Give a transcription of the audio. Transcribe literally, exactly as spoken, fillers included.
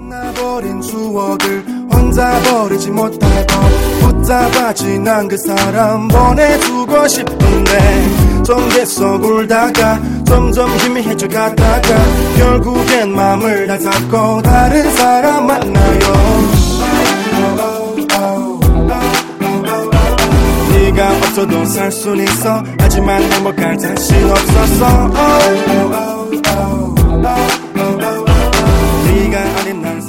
떠나버린 추억을 혼자 버리지 못하고 붙잡아 지난 그 사람 보내주고 싶은데 좀 계속 울다가 점점 희미해져 가다가 결국엔 맘을 다 잡고 다른 사람 만나요. 네가 없어도 살 순 있어. 하지만 행복할 자신 없었어. 네가 아닌 날